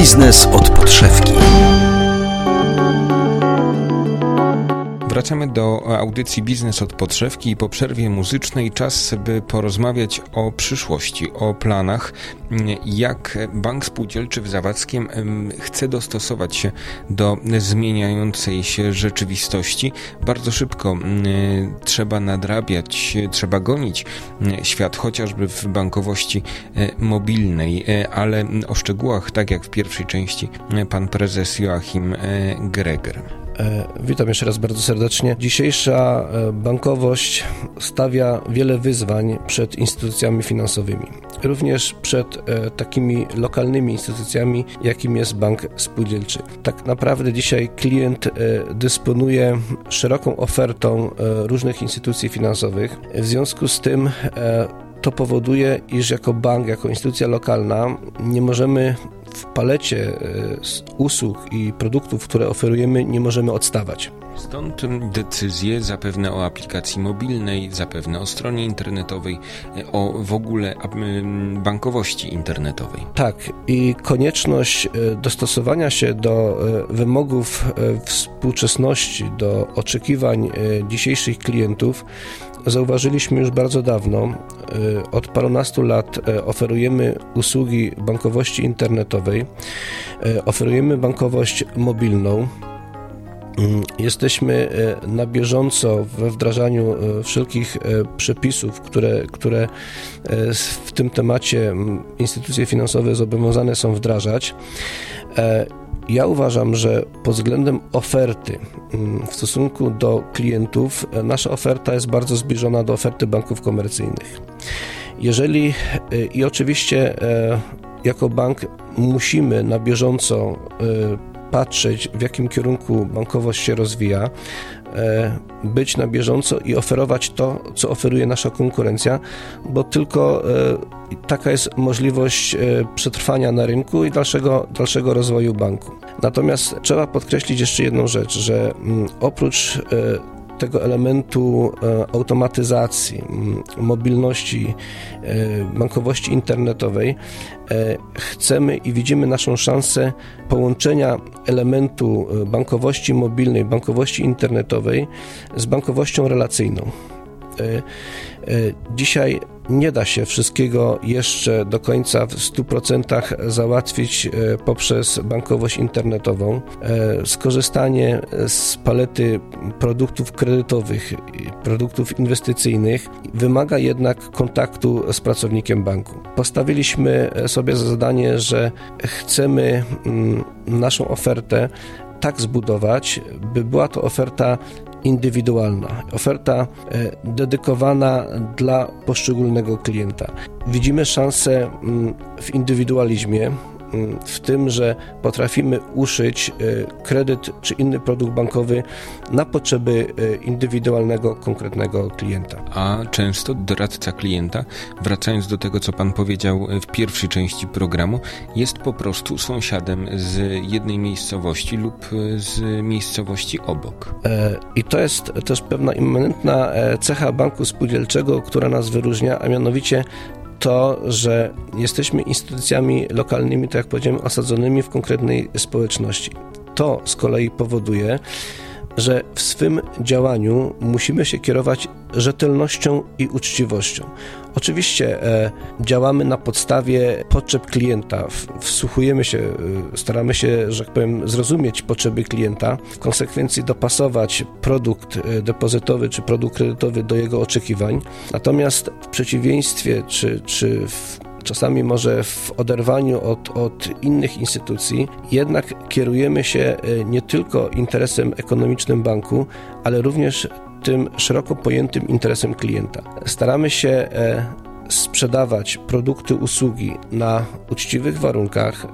Biznes od podszewki. Wracamy do audycji Biznes od podszewki i po przerwie muzycznej czas, by porozmawiać o przyszłości, o planach, jak Bank Spółdzielczy w Zawadzkiem chce dostosować się do zmieniającej się rzeczywistości. Bardzo szybko trzeba nadrabiać, trzeba gonić świat, chociażby w bankowości mobilnej, ale o szczegółach, tak jak w pierwszej części, pan prezes Joachim Greger. Witam jeszcze raz bardzo serdecznie. Dzisiejsza bankowość stawia wiele wyzwań przed instytucjami finansowymi. Również przed takimi lokalnymi instytucjami, jakim jest bank spółdzielczy. Tak naprawdę dzisiaj klient dysponuje szeroką ofertą różnych instytucji finansowych. W związku z tym to powoduje, iż jako bank, jako instytucja lokalna nie możemy w palecie usług i produktów, które oferujemy, nie możemy odstawać. Stąd decyzje zapewne o aplikacji mobilnej, zapewne o stronie internetowej, o w ogóle bankowości internetowej. Tak, i konieczność dostosowania się do wymogów współczesności, do oczekiwań dzisiejszych klientów zauważyliśmy już bardzo dawno. Od parunastu lat oferujemy usługi bankowości internetowej, oferujemy bankowość mobilną. Jesteśmy na bieżąco we wdrażaniu wszelkich przepisów, które w tym temacie instytucje finansowe zobowiązane są wdrażać. Ja uważam, że pod względem oferty w stosunku do klientów nasza oferta jest bardzo zbliżona do oferty banków komercyjnych. I oczywiście jako bank musimy na bieżąco patrzeć, w jakim kierunku bankowość się rozwija, być na bieżąco i oferować to, co oferuje nasza konkurencja, bo tylko taka jest możliwość przetrwania na rynku i dalszego rozwoju banku. Natomiast trzeba podkreślić jeszcze jedną rzecz, że oprócz tego elementu automatyzacji, mobilności, bankowości internetowej, chcemy i widzimy naszą szansę połączenia elementu bankowości mobilnej, bankowości internetowej z bankowością relacyjną. Dzisiaj nie da się wszystkiego jeszcze do końca w 100% załatwić poprzez bankowość internetową. Skorzystanie z palety produktów kredytowych, produktów inwestycyjnych wymaga jednak kontaktu z pracownikiem banku. Postawiliśmy sobie za zadanie, że chcemy naszą ofertę tak zbudować, by była to oferta indywidualna, oferta dedykowana dla poszczególnego klienta. Widzimy szansę w indywidualizmie, w tym, że potrafimy uszyć kredyt czy inny produkt bankowy na potrzeby indywidualnego, konkretnego klienta. A często doradca klienta, wracając do tego, co pan powiedział w pierwszej części programu, jest po prostu sąsiadem z jednej miejscowości lub z miejscowości obok. I to jest też pewna immanentna cecha banku spółdzielczego, która nas wyróżnia, a mianowicie to, że jesteśmy instytucjami lokalnymi, tak jak powiedziałem, osadzonymi w konkretnej społeczności. To z kolei powoduje, że w swym działaniu musimy się kierować rzetelnością i uczciwością. Oczywiście działamy na podstawie potrzeb klienta, wsłuchujemy się, staramy się, że tak powiem, zrozumieć potrzeby klienta, w konsekwencji dopasować produkt depozytowy czy produkt kredytowy do jego oczekiwań. Natomiast w przeciwieństwie czasami może w oderwaniu od innych instytucji, jednak kierujemy się nie tylko interesem ekonomicznym banku, ale również tym szeroko pojętym interesem klienta. Staramy się sprzedawać produkty, usługi na uczciwych warunkach,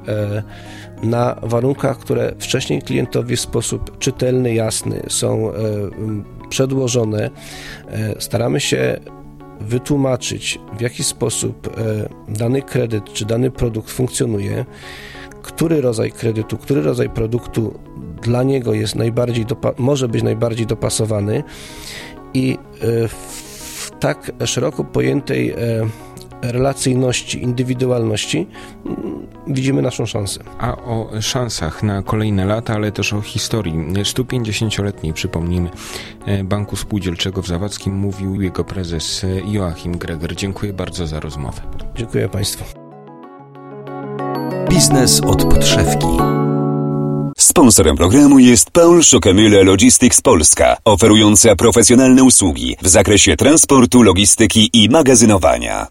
na warunkach, które wcześniej klientowi w sposób czytelny, jasny są przedłożone. Staramy się wytłumaczyć, w jaki sposób dany kredyt czy dany produkt funkcjonuje, który rodzaj kredytu, który rodzaj produktu dla niego jest może być najbardziej dopasowany i w tak szeroko pojętej relacyjności, indywidualności widzimy naszą szansę. A o szansach na kolejne lata, ale też o historii 150-letniej, przypomnijmy, Banku Spółdzielczego w Zawadzkim mówił jego prezes Joachim Greger. Dziękuję bardzo za rozmowę. Dziękuję Państwu. Biznes od podszewki. Sponsorem programu jest Paul Schockemühle Logistics Polska, oferująca profesjonalne usługi w zakresie transportu, logistyki i magazynowania.